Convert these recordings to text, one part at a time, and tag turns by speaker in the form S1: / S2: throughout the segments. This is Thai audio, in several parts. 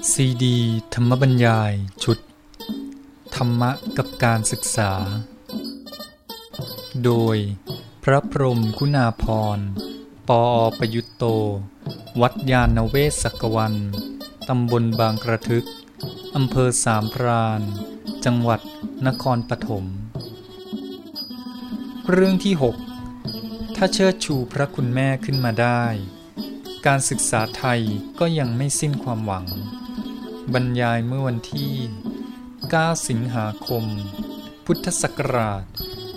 S1: ซีดีธรรมบรรยายชุดธรรมะกับการศึกษาโดยพระพรหมคุณาภรณ์ ปอ.ประยุตโต วัดยาณเวศกวันตำบลบางกระทึกอำเภอสามพรานจังหวัดนครปฐมเรื่องที่ 6 ถ้าเชิดชูพระคุณแม่ขึ้นมาได้การศึกษาไทยก็ยังไม่สิ้นความหวังบรรยายเมื่อวันที่ 9 สิงหาคม พุทธศักราช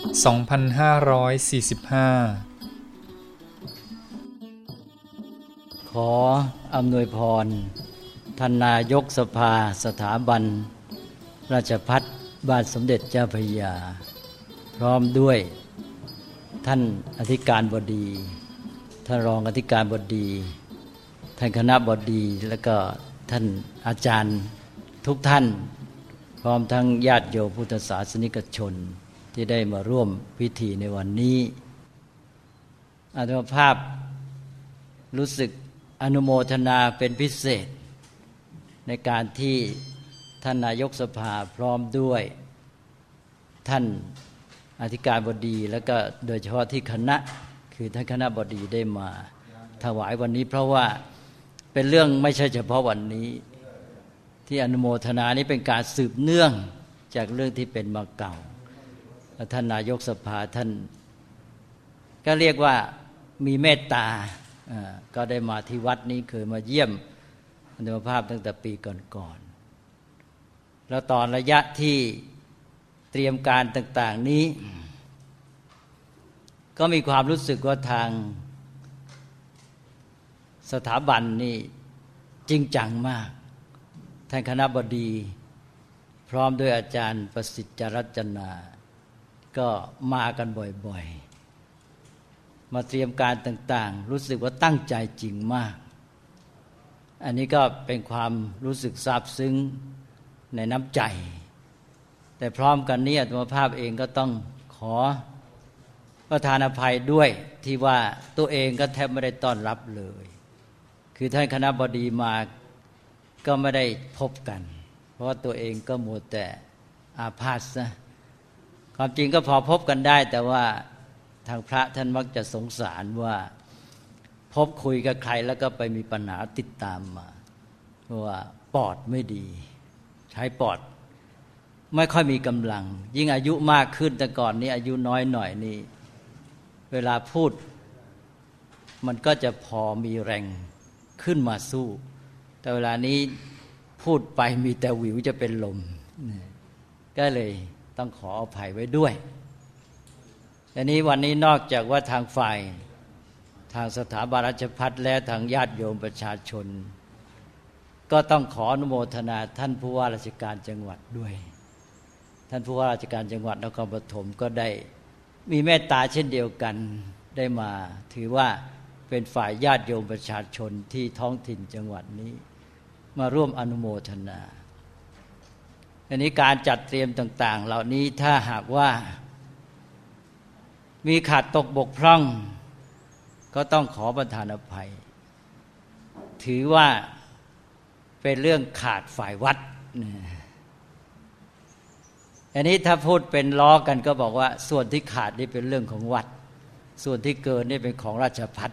S1: 2545
S2: ขออำนวยพรท่านนายกสภาสถาบันราชภัฏบ้านสมเด็จเจ้าพระยาพร้อมด้วยท่านอธิการบดีท่านรองอธิการบดีท่านคณบดีแล้วก็ท่านอาจารย์ทุกท่านพร้อมทั้งญาติโยมพุทธศาสนิกชนที่ได้มาร่วมพิธีในวันนี้อาตมาภาพรู้สึกอนุโมทนาเป็นพิเศษในการที่ท่านนายกสภาพร้อมด้วยท่านอธิการบดีแล้วก็โดยเฉพาะที่คณะคือท่านคณบดีได้มาถวายวันนี้เพราะว่าเป็นเรื่องไม่ใช่เฉพาะวันนี้ที่อนุโมทนานี้เป็นการสืบเนื่องจากเรื่องที่เป็นมาเก่าท่านนายกสภาท่านก็เรียกว่ามีเมตตาก็ได้มาที่วัดนี้เคยมาเยี่ยมอัตมาภาพตั้งแต่ปีก่อนๆแล้วตอนระยะที่เตรียมการต่างๆนี้ก็มีความรู้สึกว่าทางสถาบันนี่จริงจังมากท่านคณบดีพร้อมด้วยอาจารย์ประสิทธิ์จรัจนาก็มากันบ่อยๆมาเตรียมการต่างๆรู้สึกว่าตั้งใจจริงมากอันนี้ก็เป็นความรู้สึกซาบซึ้งในน้ำใจแต่พร้อมกันนี้อาตมาภาพเองก็ต้องขอประทานอภัยด้วยที่ว่าตัวเองก็แทบไม่ได้ต้อนรับเลยคือท่านคณบดีมาก็ไม่ได้พบกันเพราะว่าตัวเองก็มัวแต่อาพาธนะความจริงก็พอพบกันได้แต่ว่าทางพระท่านมักจะสงสารว่าพบคุยกับใครแล้วก็ไปมีปัญหาติดตามมาเพราะว่าปอดไม่ดีใช้ปอดไม่ค่อยมีกำลังยิ่งอายุมากขึ้นแต่ก่อนนี้อายุน้อยหน่อยนี่เวลาพูดมันก็จะพอมีแรงขึ้นมาสู้แต่เวลานี้พูดไปมีแต่หวิวจะเป็นลมก็เลยต้องขออภัยไว้ด้วยอันนี้วันนี้นอกจากว่าทางฝ่ายทางสถาบันราชภัฏและทางญาติโยมประชาชนก็ต้องขออนุโมทนาท่านผู้ว่าราชการจังหวัดด้วยท่านผู้ว่าราชการจังหวัดนครปฐมก็ได้มีเมตตาเช่นเดียวกันได้มาถือว่าเป็นฝ่ายญาติโยมประชาชนที่ท้องถิ่นจังหวัดนี้มาร่วมอนุโมทนาอันนี้การจัดเตรียมต่างๆเหล่านี้ถ้าหากว่ามีขาดตกบกพร่องก็ต้องขอประทานอภัยถือว่าเป็นเรื่องขาดฝ่ายวัดอันนี้ถ้าพูดเป็นล้อกันก็บอกว่าส่วนที่ขาดนี่เป็นเรื่องของวัดส่วนที่เกินนี่เป็นของราชภัฏ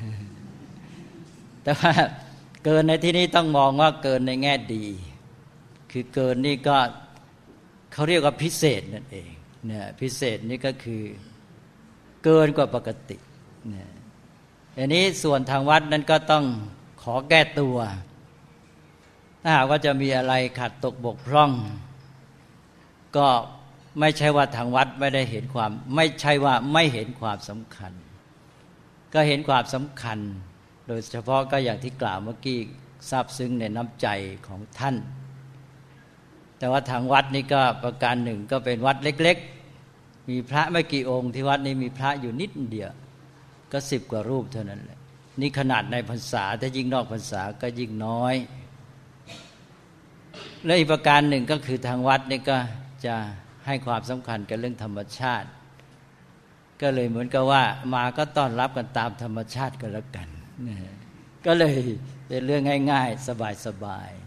S2: แต่ว่าเกินในที่นี้ต้องมองว่าเกินในแง่ดีคือเกินนี่ก็เขาเรียกว่าพิเศษนั่นเองเนี่ยพิเศษนี่ก็คือเกินกว่าปกติเนี่ยอันนี้ส่วนทางวัดนั้นก็ต้องขอแก้ตัวถ้าหากว่าจะมีอะไรขาดตกบกพร่องก็ไม่ใช่ว่าทางวัดไม่ได้เห็นความไม่ใช่ว่าไม่เห็นความสำคัญก็เห็นความสำคัญโดยเฉพาะก็อย่างที่กล่าวเมื่อกี้ซาบซึ้งในน้ำใจของท่านแต่ว่าทางวัดนี่ก็ประการหนึ่งก็เป็นวัดเล็กๆมีพระไม่กี่องค์ที่วัดนี้มีพระอยู่นิดเดียวก็10 กว่ารูปเท่านั้นแหละนี่ขนาดในพรรษาถ้ายิ่งนอกพรรษาก็ยิ่งน้อยและอีกประการหนึ่งก็คือทางวัดนี่ก็จะให้ความสำคัญกับเรื่องธรรมชาติก็เลยเหมือนกับว่ามาก็ต้อนรับกันตามธรรมชาติกันแล้วกันก็เลยเป็นเรื่องง่ายๆสบายๆ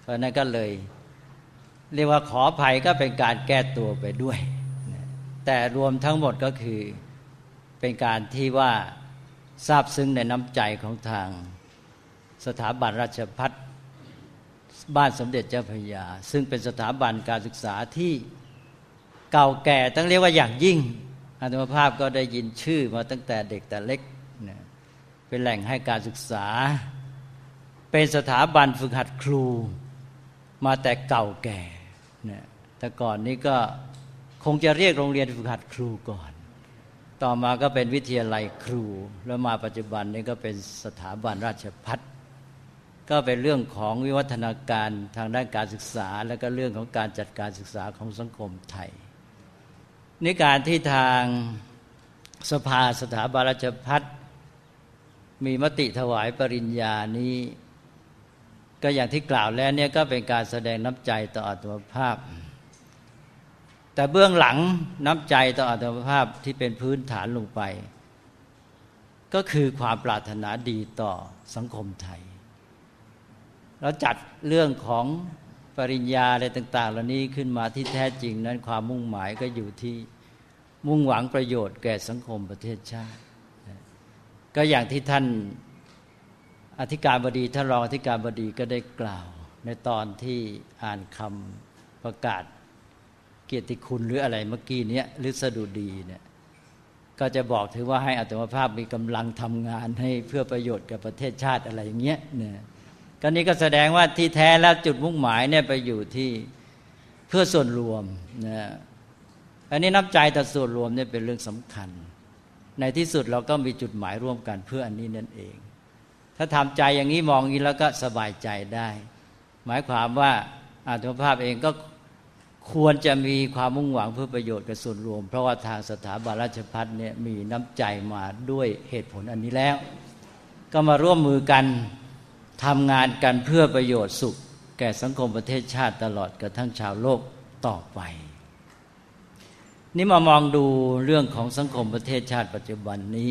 S2: เพราะนั้นก็เลยเรียกว่าขออภัยก็เป็นการแก้ตัวไปด้วยแต่รวมทั้งหมดก็คือเป็นการที่ว่าซาบซึ้งในน้ำใจของทางสถาบันราชภัฏบ้านสมเด็จเจ้าพระยาซึ่งเป็นสถาบันการศึกษาที่เก่าแก่ต้องเรียกว่าอย่างยิ่งอาตมาภาพก็ได้ยินชื่อมาตั้งแต่เด็กแต่เล็กเป็นแหล่งให้การศึกษาเป็นสถาบันฝึกหัดครูมาแต่เก่าแก่แต่ก่อนนี้ก็คงจะเรียกโรงเรียนฝึกหัดครูก่อนต่อมาก็เป็นวิทยาลัยครูแล้วมาปัจจุบันนี้ก็เป็นสถาบันราชภัฏก็เป็นเรื่องของวิวัฒนาการทางด้านการศึกษาและก็เรื่องของการจัดการศึกษาของสังคมไทยในการที่ทางสภาสถาบันราชภัฏมีมติถวายปริญญานี้ก็อย่างที่กล่าวแล้วเนี่ยก็เป็นการแสดงน้ำใจต่ออาตมาภาพแต่เบื้องหลังน้ำใจต่ออาตมาภาพที่เป็นพื้นฐานลงไปก็คือความปรารถนาดีต่อสังคมไทยเราจัดเรื่องของปริญญาอะไรต่างๆเหล่านี้ขึ้นมาที่แท้จริงนั้นความมุ่งหมายก็อยู่ที่มุ่งหวังประโยชน์แก่สังคมประเทศชาติก็อย่างที่ท่านอธิการบดีท่านรองอธิการบดีก็ได้กล่าวในตอนที่อ่านคำประกาศเกียรติคุณหรืออะไรเมื่อกี้นี้หรือสดุดีเนี่ยก็จะบอกถือว่าให้อาตมาภาพมีกำลังทำงานให้เพื่อประโยชน์กับประเทศชาติอะไรอย่างเงี้ยเนี่ยก็นี้ก็แสดงว่าที่แท้แล้วจุดมุ่งหมายเนี่ยไปอยู่ที่เพื่อส่วนรวมนะอันนี้น้ำใจต่อส่วนรวมเนี่ยเป็นเรื่องสำคัญในที่สุดเราก็มีจุดหมายร่วมกันเพื่ออันนี้นั่นเองถ้าทำใจอย่างนี้มองอย่างนี้แล้วก็สบายใจได้หมายความว่าอาตมาภาพเองก็ควรจะมีความมุ่งหวังเพื่อประโยชน์กับส่วนรวมเพราะว่าทางสถาบันราชภัฏเนี่ยมีน้ำใจมาด้วยเหตุผลอันนี้แล้วก็มาร่วมมือกันทำงานกันเพื่อประโยชน์สุขแก่สังคมประเทศชาติตลอดกระทั่งชาวโลกต่อไปนี่มามองดูเรื่องของสังคมประเทศชาติปัจจุบันนี้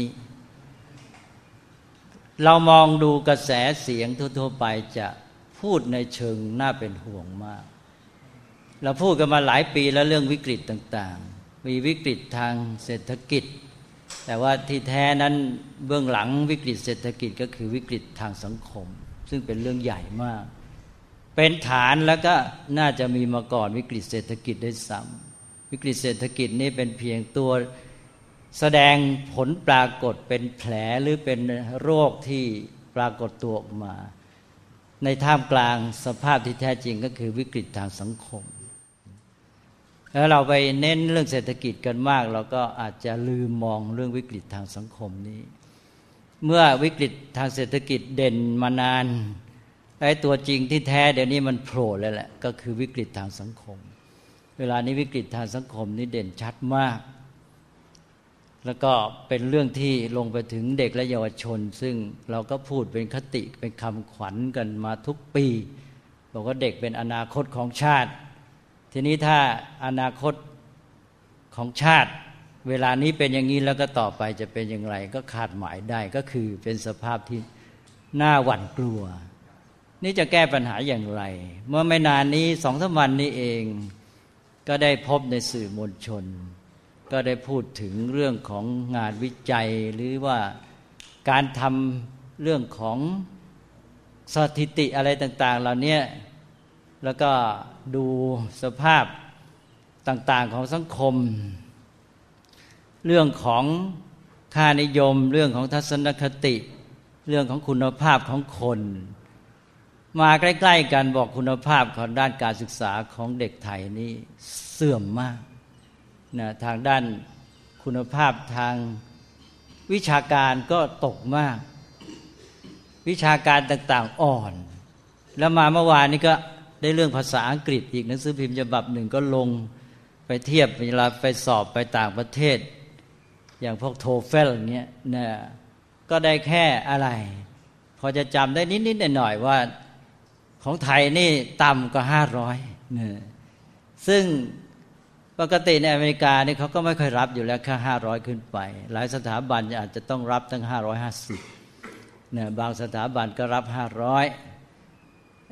S2: เรามองดูกระแสเสียงทั่วๆไปจะพูดในเชิงน่าเป็นห่วงมากเราพูดกันมาหลายปีแล้วเรื่องวิกฤตต่างๆมีวิกฤตทางเศรษฐกิจแต่ว่าที่แท้นั้นเบื้องหลังวิกฤตเศรษฐกิจก็คือวิกฤตทางสังคมซึ่งเป็นเรื่องใหญ่มากเป็นฐานแล้วก็น่าจะมีมาก่อนวิกฤตเศรษฐกิจได้ซ้ำวิกฤตเศรษฐกิจนี้เป็นเพียงตัวแสดงผลปรากฏเป็นแผลหรือเป็นโรคที่ปรากฏตัวออกมาในท่ามกลางสภาพที่แท้จริงก็คือวิกฤตทางสังคมแล้วเราไปเน้นเรื่องเศรษฐกิจกันมากเราก็อาจจะลืมมองเรื่องวิกฤตทางสังคมนี้เมื่อวิกฤตทางเศรษฐกิจเด่นมานานไอ้ตัวจริงที่แท้เดี๋ยวนี้มันโผล่แล้วแหละก็คือวิกฤตทางสังคมเวลานี้วิกฤตทางสังคมนี้เด่นชัดมากแล้วก็เป็นเรื่องที่ลงไปถึงเด็กและเยาวชนซึ่งเราก็พูดเป็นคติเป็นคำขวัญกันมาทุกปีบอกว่าเด็กเป็นอนาคตของชาติทีนี้ถ้าอนาคตของชาติเวลานี้เป็นอย่างนี้แล้วก็ต่อไปจะเป็นอย่างไรก็คาดหมายได้ก็คือเป็นสภาพที่น่าหวั่นกลัวนี่จะแก้ปัญหาอย่างไรเมื่อไม่นานนี้2-3 วันนี้เองก็ได้พบในสื่อมวลชนก็ได้พูดถึงเรื่องของงานวิจัยหรือว่าการทำเรื่องของสถิติอะไรต่างๆเหล่านี้แล้วก็ดูสภาพต่างๆของสังคมเรื่องของค่านิยมเรื่องของทัศนคติเรื่องของคุณภาพของคนมาใกล้ๆกันบอกคุณภาพของด้านการศึกษาของเด็กไทยนี่เสื่อมมากนะทางด้านคุณภาพทางวิชาการก็ตกมากวิชาการต่างๆอ่อนแล้วมาเมื่อวานนี้ก็ได้เรื่องภาษาอังกฤษอีกหนังสือพิมพ์ฉบับหนึ่งก็ลงไปเทียบเวลาไปสอบไปต่างประเทศอย่างพวกโทเฟลอย่างเงี้ยนะก็ได้แค่อะไรพอจะจำได้นิดๆหน่อยๆว่าของไทยนี่ต่ำกว่า500นะซึ่งปกติในอเมริกานี่เขาก็ไม่ค่อยรับอยู่แล้วแค่500ขึ้นไปหลายสถาบันอาจจะต้องรับตั้ง550เนี่ยบางสถาบันก็รับ500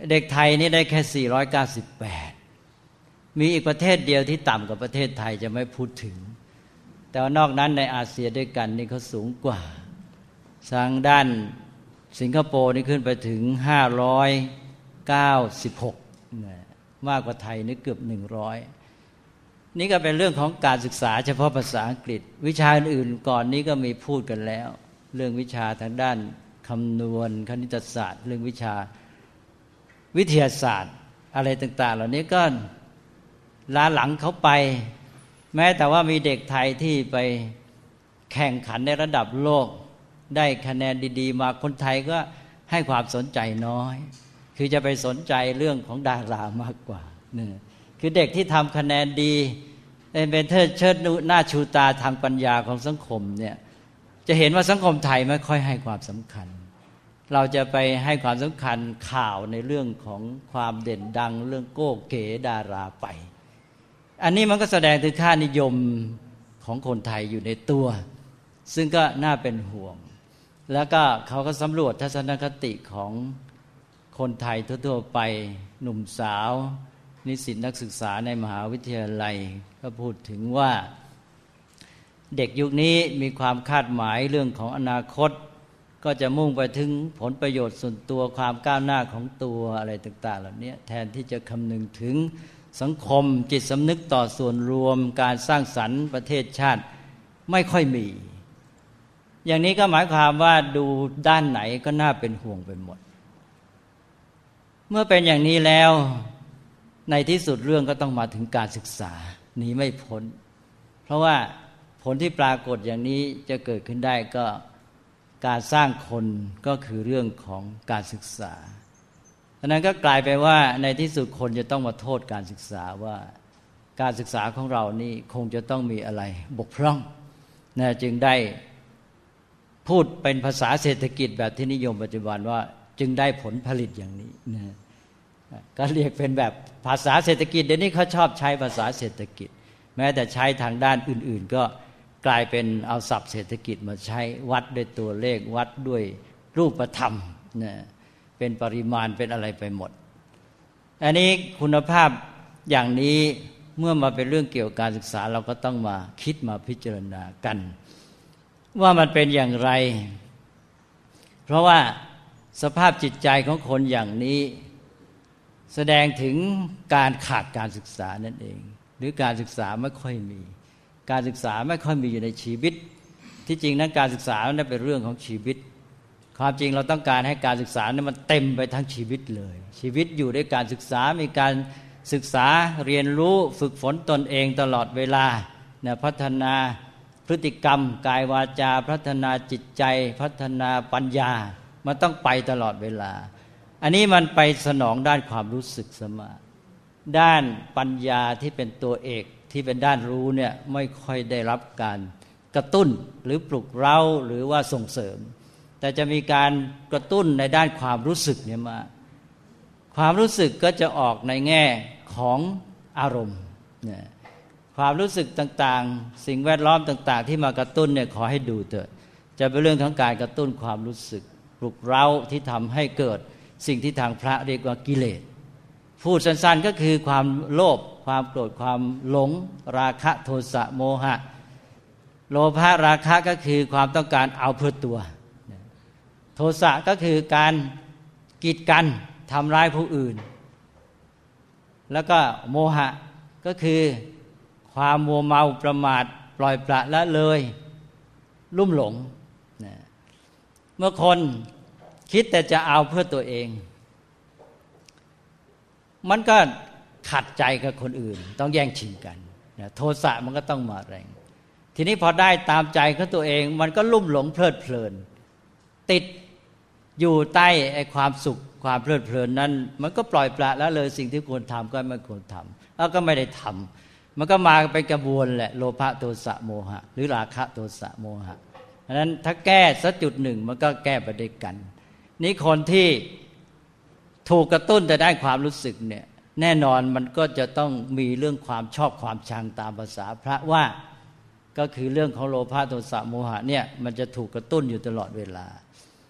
S2: เด็กไทยนี่ได้แค่498มีอีกประเทศเดียวที่ต่ำกว่าประเทศไทยจะไม่พูดถึงแต่ว่านอกนั้นในอาเซียด้วยกันนี่เขาสูงกว่าทางด้านสิงคโปร์นี่ขึ้นไปถึง596มากกว่าไทยนี่เกือบ100นี่ก็เป็นเรื่องของการศึกษาเฉพาะภาษาอังกฤษวิชาอื่นก่อนนี้ก็มีพูดกันแล้วเรื่องวิชาทางด้านคำนวณคณิตศาสตร์เรื่องวิชาวิทยาศาสตร์อะไรต่างๆเหล่านี้ก็ล้าหลังเขาไปแม้แต่ว่ามีเด็กไทยที่ไปแข่งขันในระดับโลกได้คะแนนดีๆมาคนไทยก็ให้ความสนใจน้อยคือจะไปสนใจเรื่องของดารามากกว่านี่คือเด็กที่ทำคะแนนดีเป็นเชิดหน้าชูตาทางปัญญาของสังคมเนี่ยจะเห็นว่าสังคมไทยไม่ค่อยให้ความสำคัญเราจะไปให้ความสำคัญข่าวในเรื่องของความเด่นดังเรื่องโก้เก๋ดาราไปอันนี้มันก็แสดงถึงค่านิยมของคนไทยอยู่ในตัวซึ่งก็น่าเป็นห่วงแล้วก็เขาก็สำรวจทัศนคติของคนไทยทั่วๆไปหนุ่มสาวนิสิตนักศึกษาในมหาวิทยาลัยก็พูดถึงว่าเด็กยุคนี้มีความคาดหมายเรื่องของอนาคตก็จะมุ่งไปถึงผลประโยชน์ส่วนตัวความก้าวหน้าของตัวอะไรต่างๆเหล่านี้แทนที่จะคำนึงถึงสังคมจิตสำนึกต่อส่วนรวมการสร้างสรรค์ประเทศชาติไม่ค่อยมีอย่างนี้ก็หมายความว่าดูด้านไหนก็น่าเป็นห่วงไปหมดเมื่อเป็นอย่างนี้แล้วในที่สุดเรื่องก็ต้องมาถึงการศึกษาหนีไม่พ้นเพราะว่าผลที่ปรากฏอย่างนี้จะเกิดขึ้นได้ก็การสร้างคนก็คือเรื่องของการศึกษาฉะนั้นก็กลายไปว่าในที่สุดคนจะต้องมาโทษการศึกษาว่าการศึกษาของเรานี่คงจะต้องมีอะไรบกพร่องนะจึงได้พูดเป็นภาษาเศรษฐกิจแบบที่นิยมปัจจุบันว่าจึงได้ผลผลิตอย่างนี้นะก็เรียกเป็นแบบภาษาเศรษฐกิจเดี๋ยวนี้เขาชอบใช้ภาษาเศรษฐกิจแม้แต่ใช้ทางด้านอื่นๆก็กลายเป็นเอาศัพท์เศรษฐกิจมาใช้วัดด้วยตัวเลขวัดด้วยรูปธรรมนะเป็นปริมาณเป็นอะไรไปหมดอันนี้คุณภาพอย่างนี้เมื่อมาเป็นเรื่องเกี่ยวกับการศึกษาเราก็ต้องมาคิดมาพิจารณากันว่ามันเป็นอย่างไรเพราะว่าสภาพจิตใจของคนอย่างนี้แสดงถึงการขาดการศึกษานั่นเองหรือการศึกษาไม่ค่อยมีการศึกษาไม่ค่อยมีอยู่ในชีวิตที่จริงนั้นการศึกษานั้นเป็นเรื่องของชีวิตความจริงเราต้องการให้การศึกษานั้นมันเต็มไปทั้งชีวิตเลยชีวิตอยู่ด้วยการศึกษามีการศึกษาเรียนรู้ฝึกฝนตนเองตลอดเวลาพัฒนาพฤติกรรมกายวาจาพัฒนาจิตใจพัฒนาปัญญามันต้องไปตลอดเวลาอันนี้มันไปสนองด้านความรู้สึกเสมอด้านปัญญาที่เป็นตัวเอกที่เป็นด้านรู้เนี่ยไม่ค่อยได้รับการกระตุ้นหรือปลุกเร้าหรือว่าส่งเสริมแต่จะมีการกระตุ้นในด้านความรู้สึกเนี่ยมาความรู้สึกก็จะออกในแง่ของอารมณ์เนี่ยความรู้สึกต่างๆสิ่งแวดล้อมต่างๆที่มากระตุ้นเนี่ยขอให้ดูเถอะจะเป็นเรื่องของการกระตุ้นความรู้สึกปลุกเร้าที่ทำให้เกิดสิ่งที่ทางพระเรียกว่ากิเลสพูดสั้นๆก็คือความโลภความโกรธความหลงราคะโทสะโมหะโลภะราคะก็คือความต้องการเอาเพื่อตัวโทสะก็คือการกีดกันทำร้ายผู้อื่นแล้วก็โมหะก็คือความมัวเมาประมาทปล่อยปละละเลยลุ่มหลงเมื่อคนคิดแต่จะเอาเพื่อตัวเองมันก็ขัดใจกับคนอื่นต้องแย่งชิงกันโทสะมันก็ต้องมาแรงทีนี้พอได้ตามใจของตัวเองมันก็ลุ่มหลงเพลิดเพลินติดอยู่ใต้ไอ้ความสุขความเพลิดเพลินนั้นมันก็ปล่อยปละละเลยสิ่งที่ควรทำก็ไม่ควรทำแล้วก็ไม่ได้ทำมันก็มาเป็นกระบวนแหละโลภะโทสะโมหะหรือราคะโทสะโมหะเพราะฉะนั้นถ้าแก้สักจุดหนึ่งมันก็แก้ไปด้วยกันนี่คนที่ถูกกระตุ้นแต่ได้ความรู้สึกเนี่ยแน่นอนมันก็จะต้องมีเรื่องความชอบความชังตามภาษาพระว่าก็คือเรื่องของโลภะโทสะโมหะเนี่ยมันจะถูกกระตุ้นอยู่ตลอดเวลา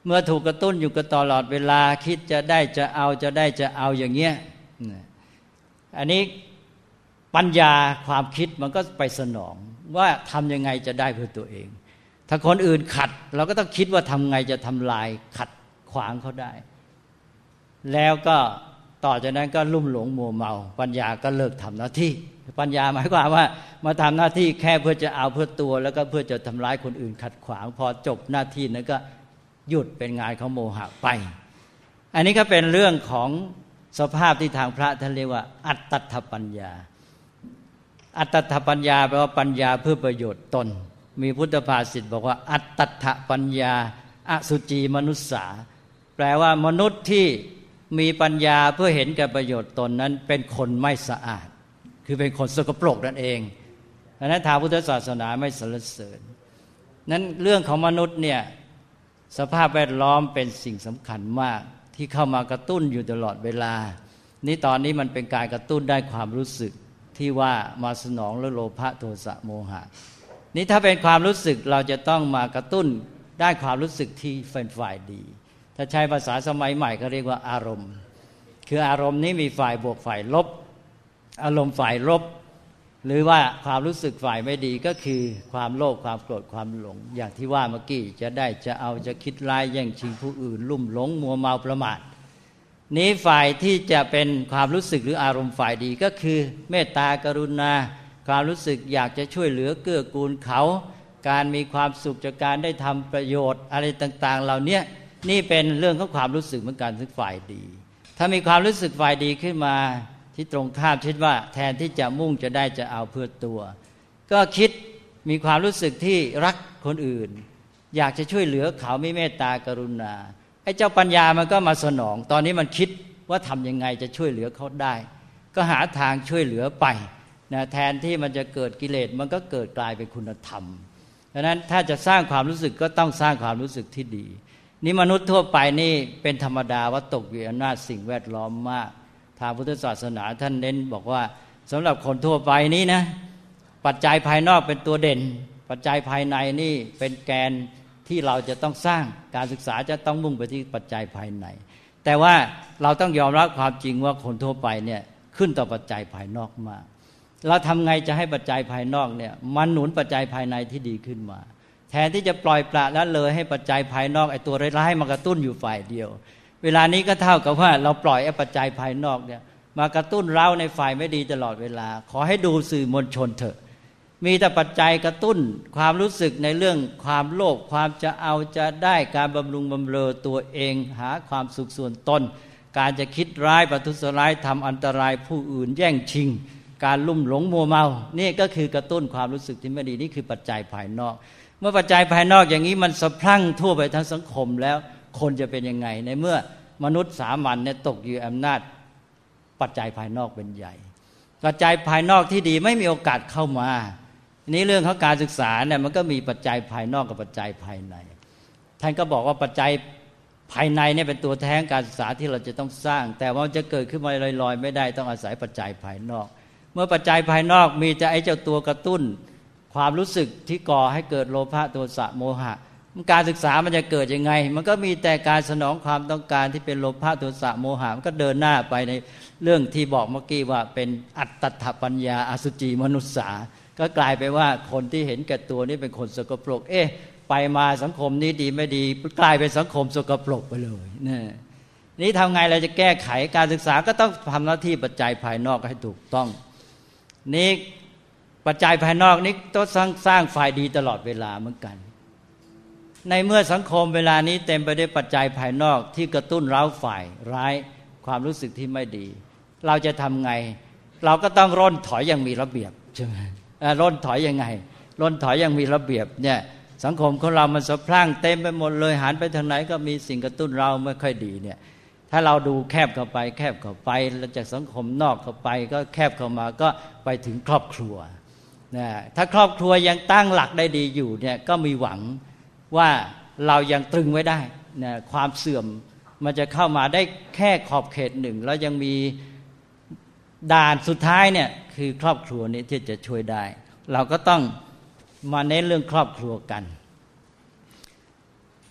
S2: เมื่อถูกกระตุ้นอยู่กับตลอดเวลาคิดจะได้จะเอาจะได้จะเอาอย่างเงี้ยอันนี้ปัญญาความคิดมันก็ไปสนองว่าทำยังไงจะได้เพื่อตัวเองถ้าคนอื่นขัดเราก็ต้องคิดว่าทำไงจะทำลายขัดขวางเขาได้แล้วก็ต่อจากนั้นก็ลุ่มหลงมัวเมาปัญญาก็เลิกทำหน้าที่ปัญญาหมายความว่ามาทำหน้าที่แค่เพื่อจะเอาเพื่อตัวแล้วก็เพื่อจะทำร้ายคนอื่นขัดขวางพอจบหน้าที่นั้นก็หยุดเป็นงานของโมหะไปอันนี้ก็เป็นเรื่องของสภาพที่ทางพระท่านเรียกว่าอัตตัทธปัญญาอัตตัทธปัญญาแปลว่าปัญญาเพื่อประโยชน์ตนมีพุทธภาษิตบอกว่าอัตตัทธปัญญาอสุจีมนุสสาแปลว่ามนุษย์ที่มีปัญญาเพื่อเห็นแก่ประโยชน์ตนนั้นเป็นคนไม่สะอาดคือเป็นคนสกปรกนั่นเองดังนั้นทางพุทธศาสนาไม่สรรเสริญนั้นเรื่องของมนุษย์เนี่ยสภาพแวดล้อมเป็นสิ่งสำคัญมากที่เข้ามากระตุ้นอยู่ตลอดเวลานี่ตอนนี้มันเป็นการกระตุ้นได้ความรู้สึกที่ว่ามาสนองและโลภะโทสะโมหะนี่ถ้าเป็นความรู้สึกเราจะต้องมากระตุ้นได้ความรู้สึกที่เป็นฝ่ายดีถ้าใช้ภาษาสมัยใหม่ก็เรียกว่าอารมณ์คืออารมณ์นี้มีฝ่ายบวกฝ่ายลบอารมณ์ฝ่ายลบหรือว่าความรู้สึกฝ่ายไม่ดีก็คือความโลภความโกรธความหลงอย่างที่ว่าเมื่อกี้จะได้จะเอาจะคิดร้ายแย่งชิงผู้อื่นลุ่มหลงมัวเมาประมาทนี้ฝ่ายที่จะเป็นความรู้สึกหรืออารมณ์ฝ่ายดีก็คือเมตตากรุณาความรู้สึกอยากจะช่วยเหลือเกื้อกูลเขาการมีความสุขจากการได้ทำประโยชน์อะไรต่างๆเหล่านี้นี่เป็นเรื่องของความรู้สึกเหมือนกันซึ่งฝ่ายดีถ้ามีความรู้สึกฝ่ายดีขึ้นมาที่ตรงข้ามคิดว่าแทนที่จะมุ่งจะได้จะเอาเพื่อตัวก็คิดมีความรู้สึกที่รักคนอื่นอยากจะช่วยเหลือเขามีเมตตากรุณาไอ้เจ้าปัญญามันก็มาสนองตอนนี้มันคิดว่าทำยังไงจะช่วยเหลือเขาได้ก็หาทางช่วยเหลือไปนะแทนที่มันจะเกิดกิเลสมันก็เกิดกลายเป็นคุณธรรมดังนั้นถ้าจะสร้างความรู้สึกก็ต้องสร้างความรู้สึกที่ดีนี่มนุษย์ทั่วไปนี่เป็นธรรมดาว่าตกอยู่ในอำนาจสิ่งแวดล้อมมากทางพุทธศาสนาท่านเน้นบอกว่าสำหรับคนทั่วไปนี้นะปัจจัยภายนอกเป็นตัวเด่นปัจจัยภายในนี่เป็นแกนที่เราจะต้องสร้างการศึกษาจะต้องมุ่งไปที่ปัจจัยภายในแต่ว่าเราต้องยอมรับความจริงว่าคนทั่วไปเนี่ยขึ้นต่อปัจจัยภายนอกมากเราทำไงจะให้ปัจจัยภายนอกเนี่ยมันหนุนปัจจัยภายในที่ดีขึ้นมาแทนที่จะปล่อยปละละเลยให้ปัจจัยภายนอกไอ้ตัวร้ายๆมากระตุ้นอยู่ฝ่ายเดียวเวลานี้ก็เท่ากับว่าเราปล่อยไอ้ปัจจัยภายนอกเนี่ยมากระตุ้นเราในฝ่ายไม่ดีตลอดเวลาขอให้ดูสื่อมวลชนเถอะมีแต่ปัจจัยกระตุ้นความรู้สึกในเรื่องความโลภความจะเอาจะได้การบำรุงบำเรอตัวเองหาความสุขส่วนตนการจะคิดร้ายประทุษร้ายทำอันตรายผู้อื่นแย่งชิงการลุ่มหลงมัวเมานี่ก็คือกระตุ้นความรู้สึกที่ไม่ดีนี่คือปัจจัยภายนอกเมื่อปัจจัยภายนอกอย่างนี้มันสะพรั่งทั่วไปทั้งสังคมแล้วคนจะเป็นยังไงในเมื่อมนุษย์สามัญเนี่ยตกอยู่อำนาจปัจจัยภายนอกเป็นใหญ่ปัจจัยภายนอกที่ดีไม่มีโอกาสเข้ามานี่เรื่องของการศึกษาเนี่ยมันก็มีปัจจัยภายนอกกับปัจจัยภายในท่านก็บอกว่าปัจจัยภายในเนี่ยเป็นตัวแทนการศึกษาที่เราจะต้องสร้างแต่ว่าจะเกิดขึ้นมาลอยๆไม่ได้ต้องอาศัยปัจจัยภายนอกเมื่อปัจจัยภายนอกมีแต่ไอ้เจ้าตัวกระตุ้นความรู้สึกที่ก่อให้เกิดโลภะโทสะโมหะการศึกษามันจะเกิดยังไงมันก็มีแต่การสนองความต้องการที่เป็นโลภะโทสะโมหะมันก็เดินหน้าไปในเรื่องที่บอกเมื่อกี้ว่าเป็นอัตตัทธปัญญาอสุจีมนุสสาก็กลายไปว่าคนที่เห็นแก่ตัวนี่เป็นคนสกปรกไปมาสังคมนี้ดีไม่ดีกลายเป็นสังคมสกปรกไปเลยนี่ทำไงเราจะแก้ไขการศึกษาก็ต้องทำหน้าที่ปัจจัยภายนอกให้ถูกต้องนี่ปัจจัยภายนอกนี้ต้องสร้างฝ่ายดีตลอดเวลาเหมือนกันในเมื่อสังคมเวลานี้เต็มไปด้วยปัจจัยภายนอกที่กระตุ้นเร้าฝ่ายร้ายความรู้สึกที่ไม่ดีเราจะทำไงเราก็ต้องร่นถอยอย่างมีระเบียบใช่ไหมร่นถอยยังไงร่นถอยอย่างมีระเบียบเนี่ยสังคมของเรามันสะพรั่งเต็มไปหมดเลยหันไปทางไหนก็มีสิ่งกระตุ้นเราไม่ค่อยดีเนี่ยถ้าเราดูแคบเข้าไปแคบเข้าไปแล้วจากสังคมนอกเข้าไปก็แคบเข้ามาก็ไปถึงครอบครัวนะถ้าครอบครัวยังตั้งหลักได้ดีอยู่เนี่ยก็มีหวังว่าเรายังตรึงไว้ได้นะความเสื่อมมันจะเข้ามาได้แค่ขอบเขตหนึ่งแล้วยังมีด่านสุดท้ายเนี่ยคือครอบครัวนี้ที่จะช่วยได้เราก็ต้องมาเน้นเรื่องครอบครัวกัน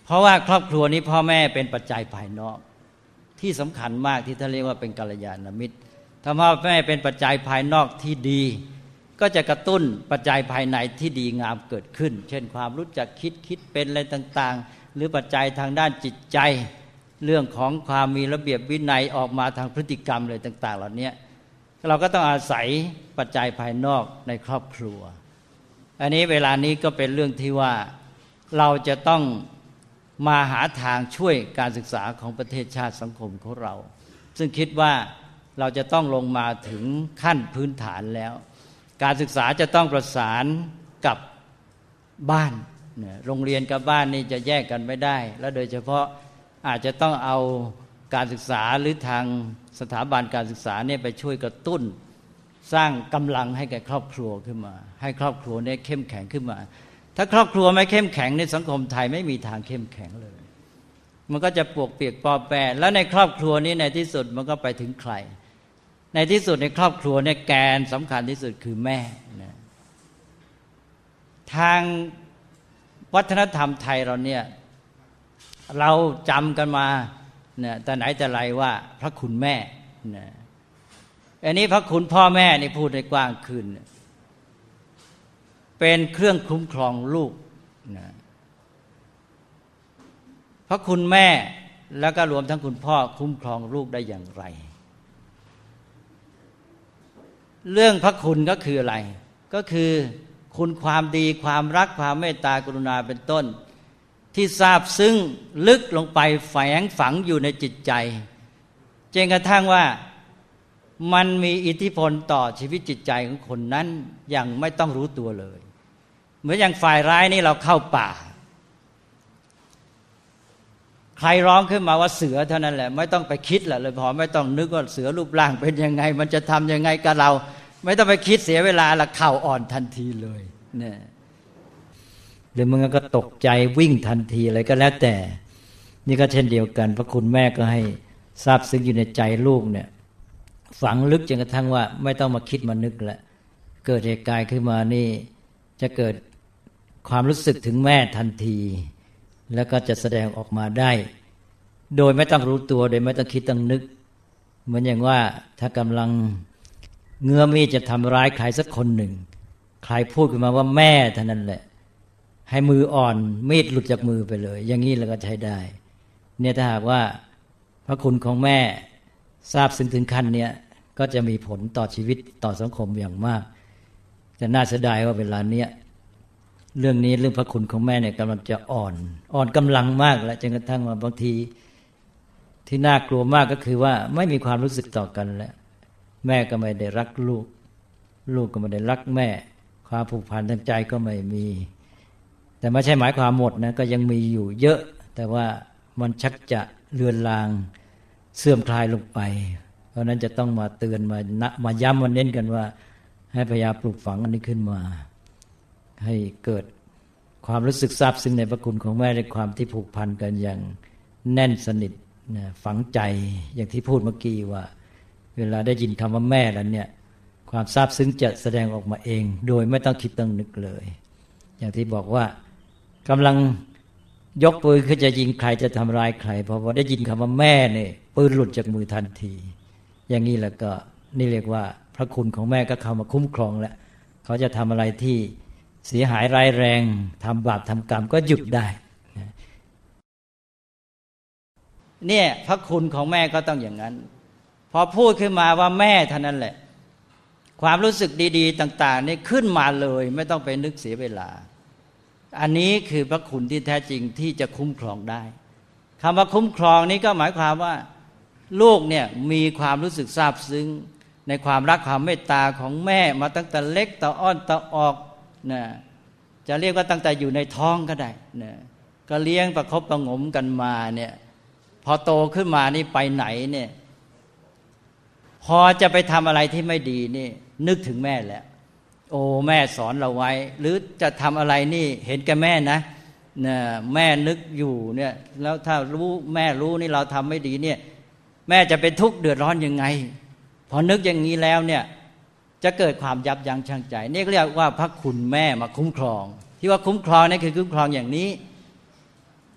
S2: เพราะว่าครอบครัวนี้พ่อแม่เป็นปัจจัยภายนอกที่สำคัญมากที่ท่านเรียกว่าเป็นกัลยาณมิตรถ้าพ่อแม่เป็นปัจจัยภายนอกที่ดีก็จะกระตุ้นปัจจัยภายในที่ดีงามเกิดขึ้นเช่นความรู้จักคิดเป็นอะไรต่างๆหรือปัจจัยทางด้านจิตใจเรื่องของความมีระเบียบวินัยออกมาทางพฤติกรรมอะไรต่างๆเหล่านี้เราก็ต้องอาศัยปัจจัยภายนอกในครอบครัวอันนี้เวลานี้ก็เป็นเรื่องที่ว่าเราจะต้องมาหาทางช่วยการศึกษาของประเทศชาติสังคมของเราซึ่งคิดว่าเราจะต้องลงมาถึงขั้นพื้นฐานแล้วการศึกษาจะต้องประสานกับบ้านโรงเรียนกับบ้านนี่จะแยกกันไม่ได้และโดยเฉพาะอาจจะต้องเอาการศึกษาหรือทางสถาบันการศึกษาเนี่ยไปช่วยกระตุ้นสร้างกำลังให้แก่ครอบครัวขึ้นมาให้ครอบครัวเนี่ยเข้มแข็งขึ้นมาถ้าครอบครัวไม่เข้มแข็งในสังคมไทยไม่มีทางเข้มแข็งเลยมันก็จะปวกเปียกปอแปรแล้วในครอบครัวนี้ในที่สุดมันก็ไปถึงใครในที่สุดในครอบครัวเนี่ยแกนสำคัญที่สุดคือแม่นะทางวัฒนธรรมไทยเราเนี่ยเราจำกันมาเนี่ยแต่ไหนแต่ไรว่าพระคุณแม่นะอันนี้พระคุณพ่อแม่นี่พูดในกว้างขึ้นเป็นเครื่องคุ้มครองลูกนะพระคุณแม่แล้วก็รวมทั้งคุณพ่อคุ้มครองลูกได้อย่างไรเรื่องพระคุณก็คืออะไรก็คือคุณความดีความรักความเมตตากรุณาเป็นต้นที่ซาบซึ้งลึกลงไปแฝงฝังอยู่ในจิตใจจนกระทั่งว่ามันมีอิทธิพลต่อชีวิตจิตใจของคนนั้นอย่างไม่ต้องรู้ตัวเลยเหมือนอย่างฝ่ายร้ายนี่เราเข้าป่าใครร้องขึ้นมาว่าเสือเท่านั้นแหละไม่ต้องไปคิดแหละเลยพอไม่ต้องนึกว่าเสือรูปร่างเป็นยังไงมันจะทำยังไงกับเราไม่ต้องไปคิดเสียเวลาละเข่าอ่อนทันทีเลยเนี่ยหรือมึงก็ตกใจวิ่งทันทีอะไรก็แล้วแต่นี่ก็เช่นเดียวกันพระคุณแม่ก็ให้ซาบซึ้งอยู่ในใจลูกเนี่ยฝังลึกจนกระทั่งว่าไม่ต้องมาคิดมานึกแล้วเกิดเหตุการณ์ขึ้นมานี่จะเกิดความรู้สึกถึงแม่ทันทีแล้วก็จะแสดงออกมาได้โดยไม่ต้องรู้ตัวโดยไม่ต้องคิดต้องนึกเหมือนอย่างว่าถ้ากำลังเงื้อมีดจะทำร้ายใครสักคนหนึ่งใครพูดขึ้นมาว่าแม่เท่านั้นแหละให้มืออ่อนมีดหลุดจากมือไปเลยอย่างนี้เราก็ใช้ได้เนี่ยถ้าหากว่าพระคุณของแม่ทราบซึ้งถึงขั้นเนี้ยก็จะมีผลต่อชีวิตต่อสังคมอย่างมากแต่น่าเสียดายว่าเวลาเนี้ยเรื่องนี้เรื่องพระคุณของแม่เนี่ยกำลังจะอ่อนกำลังมากแล้วจนกระทั่งว่าบางทีที่น่ากลัวมากก็คือว่าไม่มีความรู้สึกต่อกันแล้วแม่ก็ไม่ได้รักลูกลูกก็ไม่ได้รักแม่ความผูกพันทางใจก็ไม่มีแต่ไม่ใช่หมายความหมดนะก็ยังมีอยู่เยอะแต่ว่ามันชักจะเลือนลางเสื่อมคลายลงไปเพราะนั้นจะต้องมาเตือนมาย้ำมาเน้นกันว่าให้พยายามปลูกฝังอันนี้ขึ้นมาให้เกิดความรู้สึกซาบซึ้งในพระคุณของแม่ในความที่ผูกพันกันอย่างแน่นสนิทนะฝังใจอย่างที่พูดเมื่อกี้ว่าเวลาได้ยินคำว่าแม่แล้วเนี่ยความซาบซึ้งจะแสดงออกมาเองโดยไม่ต้องคิดต้องนึกเลยอย่างที่บอกว่ากำลังยกปืนขึ้นจะยิงใครจะทำร้ายใครพอได้ยินคำว่าแม่เนี่ยปืนหลุดจากมือทันทีอย่างนี้แล้วก็นี่เรียกว่าพระคุณของแม่ก็เข้ามาคุ้มครองแล้วเขาจะทำอะไรที่เสียหายร้ายแรงทำบาปทำกรรมก็หยุดได้เนี่ยพระคุณของแม่ก็ต้องอย่างนั้นพอพูดขึ้นมาว่าแม่เท่านั้นแหละความรู้สึกดีๆต่างๆนี่ขึ้นมาเลยไม่ต้องไปนึกเสียเวลาอันนี้คือพระคุณที่แท้จริงที่จะคุ้มครองได้คำว่าคุ้มครองนี้ก็หมายความว่าลูกเนี่ยมีความรู้สึกซาบซึ้งในความรักความเมตตาของแม่มาตั้งแต่เล็กต่ออ้อนต่อออกนะจะเรียกว่าตั้งแต่อยู่ในท้องก็ได้นะก็เลี้ยงประคบประหงมกันมาเนี่ยพอโตขึ้นมานี่ไปไหนเนี่ยพอจะไปทำอะไรที่ไม่ดีนี่นึกถึงแม่แล้วโอ้แม่สอนเราไว้หรือจะทำอะไรนี่เห็นแก่แม่นะแม่นึกอยู่เนี่ยแล้วถ้ารู้แม่รู้นี่เราทำไม่ดีเนี่ยแม่จะเป็นทุกข์เดือดร้อนยังไงพอนึกอย่างนี้แล้วเนี่ยจะเกิดความยับยั้งชั่งใจนี่เรียกว่าพระคุณแม่มาคุ้มครองที่ว่าคุ้มครองนี่คือคุ้มครองอย่างนี้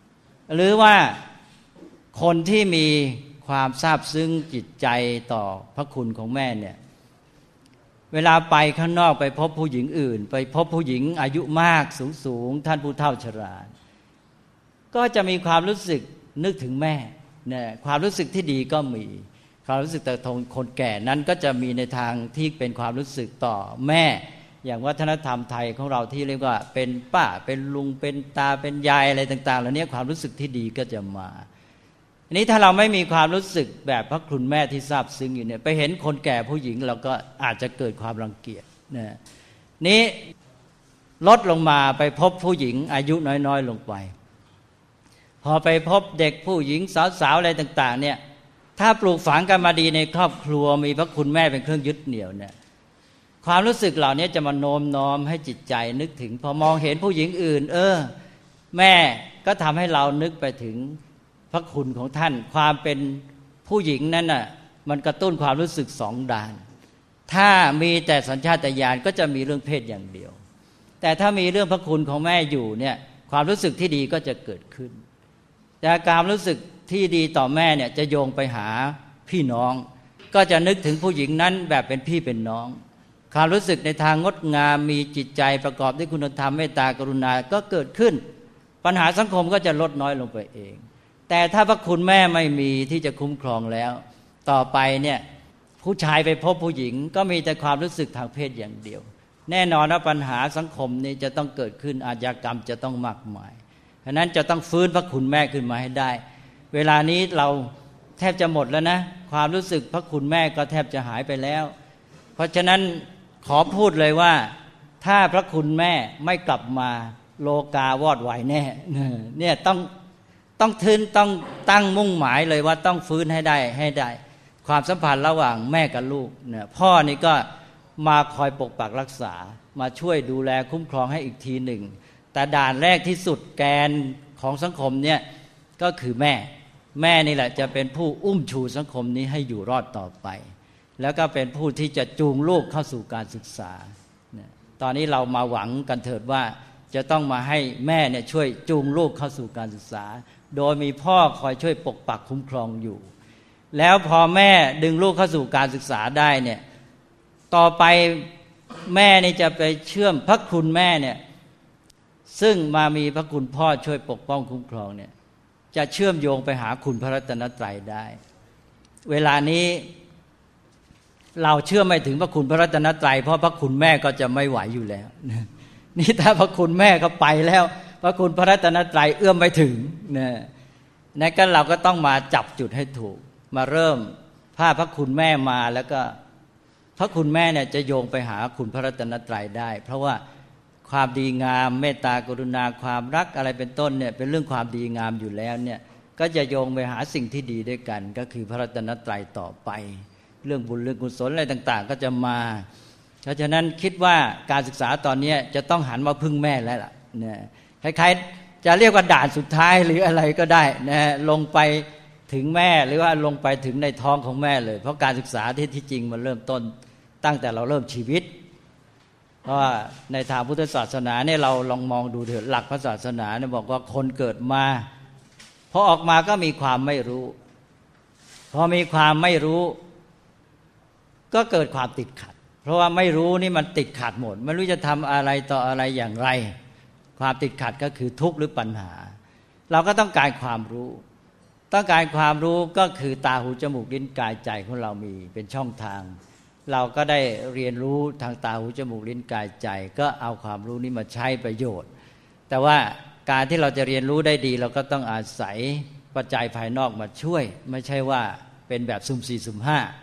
S2: หรือว่าคนที่มีความซาบซึ้งจิตใจต่อพระคุณของแม่เนี่ยเวลาไปข้างนอกไปพบผู้หญิงอื่นไปพบผู้หญิงอายุมากสูงท่านผู้เฒ่าชราก็จะมีความรู้สึกนึกถึงแม่เนี่ยความรู้สึกที่ดีก็มีความรู้สึกแต่คนแก่นั้นก็จะมีในทางที่เป็นความรู้สึกต่อแม่อย่างวัฒนธรรมไทยของเราที่เรียกว่าเป็นป้าเป็นลุงเป็นตาเป็นยายอะไรต่างๆเหล่านี้ความรู้สึกที่ดีก็จะมาอันนี้ถ้าเราไม่มีความรู้สึกแบบพระคุณแม่ที่ซาบซึ้งอยู่เนี่ยไปเห็นคนแก่ผู้หญิงเราก็อาจจะเกิดความรังเกียจนะนี้ลดลงมาไปพบผู้หญิงอายุน้อยๆลงไปพอไปพบเด็กผู้หญิงสาวๆอะไรต่างๆเนี่ยถ้าปลูกฝังกันมาดีในครอบครัวมีพระคุณแม่เป็นเครื่องยึดเหนี่ยวเนี่ยความรู้สึกเหล่านี้จะมาโน้มน้อมให้จิตใจนึกถึงพอมองเห็นผู้หญิงอื่นแม่ก็ทำให้เรานึกไปถึงพระคุณของท่านความเป็นผู้หญิงนั้นน่ะมันกระตุ้นความรู้สึกสองด้านถ้ามีแต่สัญชาตญาณก็จะมีเรื่องเพศอย่างเดียวแต่ถ้ามีเรื่องพระคุณของแม่อยู่เนี่ยความรู้สึกที่ดีก็จะเกิดขึ้นแต่การรู้สึกที่ดีต่อแม่เนี่ยจะโยงไปหาพี่น้องก็จะนึกถึงผู้หญิงนั้นแบบเป็นพี่เป็นน้องความรู้สึกในทางงดงามมีจิตใจประกอบด้วยคุณธรรมเมตตากรุณาก็เกิดขึ้นปัญหาสังคมก็จะลดน้อยลงไปเองแต่ถ้าพระคุณแม่ไม่มีที่จะคุ้มครองแล้วต่อไปเนี่ยผู้ชายไปพบผู้หญิงก็มีแต่ความรู้สึกทางเพศอย่างเดียวแน่นอนว่าปัญหาสังคมนี้จะต้องเกิดขึ้นอาชญากรรมจะต้องมากมายฉะนั้นจะต้องฟื้นพระคุณแม่ขึ้นมาให้ได้เวลานี้เราแทบจะหมดแล้วนะความรู้สึกพระคุณแม่ก็แทบจะหายไปแล้วเพราะฉะนั้นขอพูดเลยว่าถ้าพระคุณแม่ไม่กลับมาโลกาวอดวายแน่เนี่ยต้องตั้งมุ่งหมายเลยว่าต้องฟื้นให้ได้ความสัมพันธ์ระหว่างแม่กับลูกเนี่ยพ่อนี่ก็มาคอยปกปักรักษามาช่วยดูแลคุ้มครองให้อีกทีหนึ่งแต่ด่านแรกที่สุดแกนของสังคมเนี่ยก็คือแม่นี่แหละจะเป็นผู้อุ้มชูสังคมนี้ให้อยู่รอดต่อไปแล้วก็เป็นผู้ที่จะจูงลูกเข้าสู่การศึกษาตอนนี้เรามาหวังกันเถิดว่าจะต้องมาให้แม่เนี่ยช่วยจูงลูกเข้าสู่การศึกษาโดยมีพ่อคอยช่วยปกปักคุ้มครองอยู่แล้วพอแม่ดึงลูกเข้าสู่การศึกษาได้เนี่ยต่อไปแม่นี่จะไปเชื่อมพระคุณแม่เนี่ยซึ่งมามีพระคุณพ่อช่วยปกป้องคุ้มครองเนี่ยจะเชื่อมโยงไปหาคุณพระรัตนตรัยได้เวลานี้เราเชื่อไม่ถึงพระคุณพระรัตนตรัยเพราะพระคุณแม่ก็จะไม่ไหวอยู่แล้วนี่ถ้าพระคุณแม่ก็ไปแล้วพระคุณพระรัตนตรัยเอื้อมไม่ถึงเนี่ยนั่นก็เราก็ต้องมาจับจุดให้ถูกมาเริ่มพระคุณแม่มาแล้วก็พระคุณแม่เนี่ยจะโยงไปหาคุณพระรัตนตรัยได้เพราะว่าความดีงามเมตตากรุณาความรักอะไรเป็นต้นเนี่ยเป็นเรื่องความดีงามอยู่แล้วเนี่ยก็จะโยงไปหาสิ่งที่ดีด้วยกันก็คือพระรัตนตรัยต่อไปเรื่องบุญเรื่องกุศลอะไรต่างๆก็จะมาเพราะฉะนั้นคิดว่าการศึกษาตอนนี้จะต้องหันมาพึ่งแม่แล้วล่ะเนี่ยคล้ายๆจะเรียกว่าด่านสุดท้ายหรืออะไรก็ได้นะลงไปถึงแม่หรือว่าลงไปถึงในท้องของแม่เลยเพราะการศึกษาที่จริงมันเริ่มต้นตั้งแต่เราเริ่มชีวิตเพราะว่าในทางพุทธศาสนาเนี่ยเราลองมองดูเถิดหลักพระศาสนาเนี่ยบอกว่าคนเกิดมาพอออกมาก็มีความไม่รู้พอมีความไม่รู้ก็เกิดความติดขัดเพราะว่าไม่รู้นี่มันติดขัดหมดไม่รู้จะทำอะไรต่ออะไรอย่างไรความติดขัดก็คือทุกข์หรือปัญหาเราก็ต้องการความรู้ต้องการความรู้ก็คือตาหูจมูกลิ้นกายใจของเรามีเป็นช่องทางเราก็ได้เรียนรู้ทางตาหูจมูกลิ้นกายใจก็เอาความรู้นี้มาใช้ประโยชน์แต่ว่าการที่เราจะเรียนรู้ได้ดีเราก็ต้องอาศัยปัจจัยภายนอกมาช่วยไม่ใช่ว่าเป็นแบบสุ่ม4สุ่ม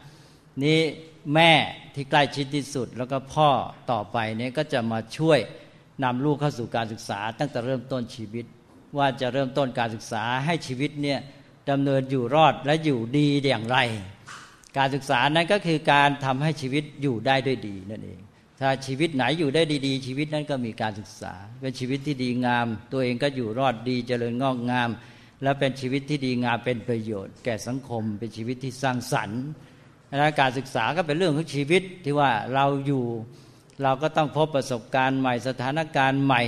S2: 5นี้แม่ที่ใกล้ชิดที่สุดแล้วก็พ่อต่อไปเนี่ยก็จะมาช่วยนำลูกเข้าสู่การศึกษาตั้งแต่เริ่มต้นชีวิตว่าจะเริ่มต้นการศึกษาให้ชีวิตเนี่ยดำเนินอยู่รอดและอยู่ดีอย่างไรการศึกษานั้นก็คือการทำให้ชีวิตอยู่ได้ด้วยดีนั่นเองถ้าชีวิตไหนอยู่ได้ดีๆชีวิตนั้นก็มีการศึกษาเป็นชีวิตที่ดีงามตัวเองก็อยู่รอดดีเจริญงอกงามและเป็นชีวิตที่ดีงามเป็นประโยชน์แก่สังคมเป็นชีวิตที่สร้างสรรค์และการศึกษาก็เป็นเรื่องของชีวิตที่ว่าเราอยู่เราก็ต้องพบประสบการณ์ใหม่สถานการณ์ใหม่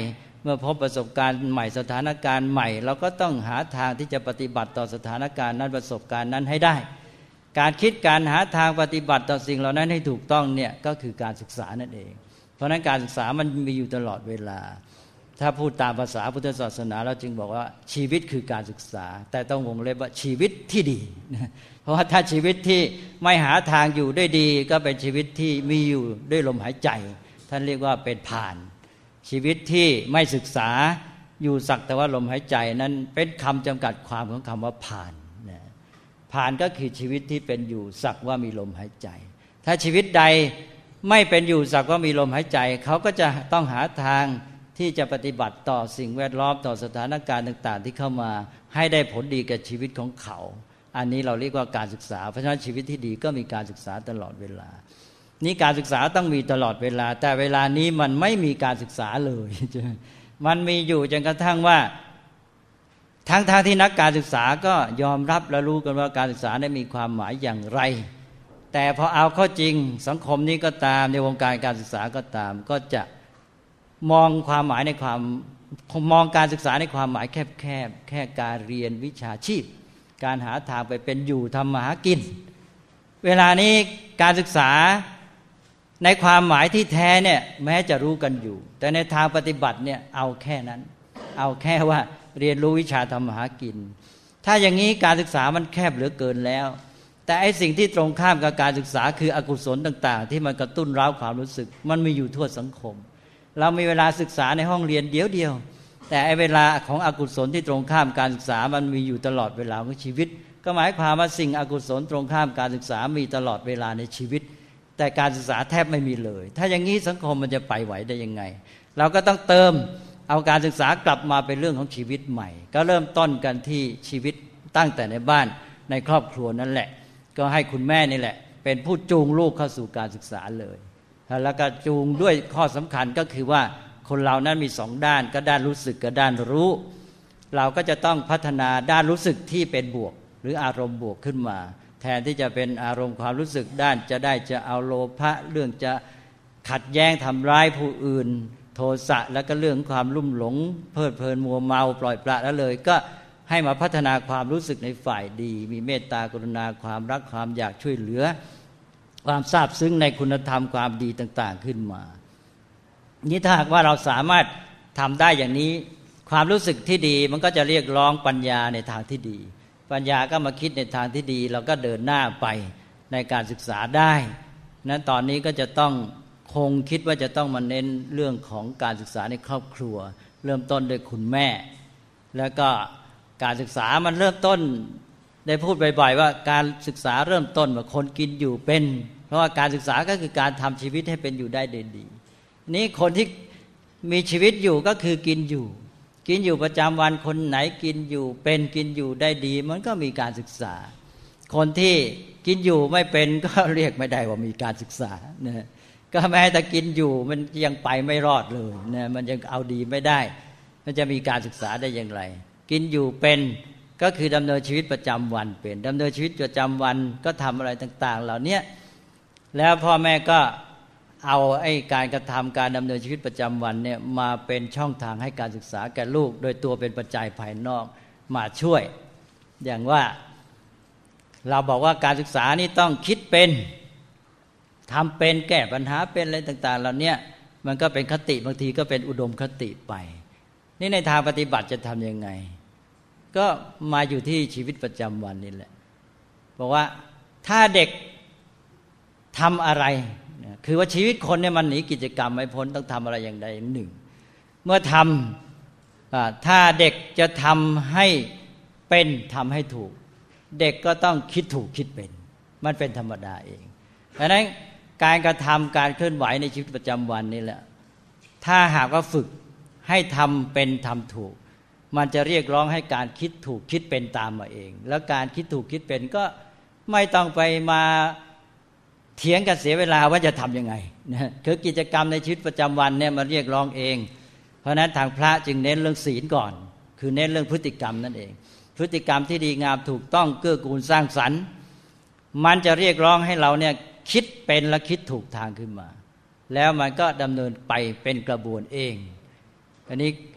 S2: มื่อพบประสบการณ์ใหม่สถานการณ์ใหม่เราก็ต้องหาทางที่จะปฏิบัติต่อสถานการณ์นั้นประสบการณ์นั้นให้ได้การคิดการหาทางปฏิบัติต่อสิ่งเหล่านั้นให้ถูกต้องเนี่ยก็คือการศึกษานั่นเองเพราะฉะนั้นการศึกษามันมีอยู่ตลอดเวลาถ้าพูดตามภาษาพุทธศาสนาเราจึงบอกว่าชีวิตคือการศึกษาแต่ต้องวงเล็บว่าชีวิตที่ดีเพราะว่าถ้าชีวิตที่ไม่หาทางอยู่ได้ดีก็เป็นชีวิตที่มีอยู่ด้วยลมหายใจท่านเรียกว่าเป็นผ่านชีวิตที่ไม่ศึกษาอยู่สักแต่ว่าลมหายใจนั้นเป็นคำจำกัดความของคำว่าผ่านผ่านก็คือชีวิตที่เป็นอยู่สักว่ามีลมหายใจถ้าชีวิตใดไม่เป็นอยู่สักว่ามีลมหายใจเขาก็จะต้องหาทางที่จะปฏิบัติต่อสิ่งแวดล้อมต่อสถานการณ์ต่างๆที่เข้ามาให้ได้ผลดีกับชีวิตของเขาอันนี้เราเรียกว่าการศึกษาเพราะฉะนั้นชีวิตที่ดีก็มีการศึกษาตลอดเวลานี่การศึกษาต้องมีตลอดเวลาแต่เวลานี้มันไม่มีการศึกษาเลยมันมีอยู่จนกระทั่งว่าทั้งที่นักการศึกษาก็ยอมรับและรู้กันว่าการศึกษาได้มีความหมายอย่างไรแต่พอเอาเข้าจริงสังคมนี้ก็ตามในวงการการศึกษาก็ตามก็จะมองความหมายในความมองการศึกษาในความหมายแคบๆแค่การเรียนวิชาชีพการหาทางไปเป็นอยู่ทำมาหากินเวลานี้การศึกษาในความหมายที่แท้เนี่ยแม้จะรู้กันอยู่แต่ในทางปฏิบัติเนี่ยเอาแค่นั้นเอาแค่ว่าเรียนรู้วิชาทำมาหากินถ้าอย่างนี้การศึกษามันแคบเหลือเกินแล้วแต่ไอ้สิ่งที่ตรงข้ามกับการศึกษาคืออกุศลต่างๆที่มันกระตุ้นเร้าความรู้สึกมันมีอยู่ทั่วสังคมเรามีเวลาศึกษาในห้องเรียนเดียวแต่ไอ้เวลาของอกุศลที่ตรงข้ามการศึกษามันมีอยู่ตลอดเวลาของชีวิตก็หมายความว่าสิ่งอกุศลตรงข้ามการศึกษามีตลอดเวลาในชีวิตแต่การศึกษาแทบไม่มีเลยถ้าอย่างนี้สังคมมันจะไปไหวได้ยังไงเราก็ต้องเติมเอาการศึกษากลับมาเป็นเรื่องของชีวิตใหม่ก็เริ่มต้นกันที่ชีวิตตั้งแต่ในบ้านในครอบครัวนั่นแหละก็ให้คุณแม่นี่แหละเป็นผู้จูงลูกเข้าสู่การศึกษาเลยแล้วก็จูงด้วยข้อสำคัญก็คือว่าคนเรานั้นมีสองด้านก็ด้านรู้สึกกับด้านรู้เราก็จะต้องพัฒนาด้านรู้สึกที่เป็นบวกหรืออารมณ์บวกขึ้นมาแทนที่จะเป็นอารมณ์ความรู้สึกด้านจะเอาโลภะเรื่องจะขัดแย้งทำร้ายผู้อื่นโทสะแล้วก็เรื่องความลุ่มหลงเพลิดเพลินมัวเมาปล่อยปละแล้วเลยก็ให้มาพัฒนาความรู้สึกในฝ่ายดีมีเมตตากรุณาความรักความอยากช่วยเหลือความซาบซึ้งในคุณธรรมความดีต่างๆขึ้นมานี่ถ้าหากว่าเราสามารถทำได้อย่างนี้ความรู้สึกที่ดีมันก็จะเรียกร้องปัญญาในทางที่ดีปัญญาก็มาคิดในทางที่ดีเราก็เดินหน้าไปในการศึกษาได้นั้นตอนนี้ก็จะต้องคงคิดว่าจะต้องมาเน้นเรื่องของการศึกษาในครอบครัวเริ่มต้นด้วยคุณแม่แล้วก็การศึกษามันเริ่มต้นได้พูดบ่อยๆว่าการศึกษาเริ่มต้นว่าคนกินอยู่เป็นเพราะว่าการศึกษาก็คือการทำชีวิตให้เป็นอยู่ได้ดีนี้คนที่มีชีวิตอยู่ก็คือกินอยู่ประจำวันคนไหนกินอยู่เป็นกินอยู่ได้ดีมันก็มีการศึกษาคนที่กินอยู่ไม่เป็นก็เรียกไม่ได้ว่ามีการศึกษานะก็แม้แต่กินอยู่มันยังไปไม่รอดเลยนะมันยังเอาดีไม่ได้มันจะมีการศึกษาได้อย่างไรกินอยู่เป็นก็คือดำเนินชีวิตประจำวันเป็นดำเนินชีวิตประจำวันก็ทำอะไรต่างๆเหล่านี้แล้วพ่อแม่ก็เอาไอ้การกระทำการดำเนินชีวิตประจำวันเนี่ยมาเป็นช่องทางให้การศึกษาแก่ลูกโดยตัวเป็นปัจจัยภายนอกมาช่วยอย่างว่าเราบอกว่าการศึกษานี่ต้องคิดเป็นทำเป็นแก้ปัญหาเป็นอะไรต่างๆเหล่านี้มันก็เป็นคติบางทีก็เป็นอุดมคติไปนี่ในทางปฏิบัติจะทำยังไงก็มาอยู่ที่ชีวิตประจำวันนี่แหละบอกว่าถ้าเด็กทำอะไรคือว่าชีวิตคนเนี่ยมันหนีกิจกรรมไม่พ้นต้องทำอะไรอย่างใดอย่างหนึ่งเมื่อทำถ้าเด็กจะทำให้เป็นทำให้ถูกเด็กก็ต้องคิดถูกคิดเป็นมันเป็นธรรมดาเองเพราะฉะนั้นการกระทำการเคลื่อนไหวในชีวิตประจำวันนี่แหละถ้าหากว่าฝึกให้ทำเป็นทำถูกมันจะเรียกร้องให้การคิดถูกคิดเป็นตามมาเองแล้วการคิดถูกคิดเป็นก็ไม่ต้องไปมาเถียงกันเสียเวลาว่าจะทำยังไงนะคือกิจกรรมในชีวิตประจำวันเนี่ยมันเรียกร้องเองเพราะนั้นทางพระจึงเน้นเรื่องศีลก่อนคือเน้นเรื่องพฤติกรรมนั่นเองพฤติกรรมที่ดีงามถูกต้องเกื้อกูลสร้างสรรค์มันจะเรียกร้องให้เราเนี่ยคิดเป็นและคิดถูกทางขึ้นมาแล้วมันก็ดำเนินไปเป็นกระบวนเองอันนี้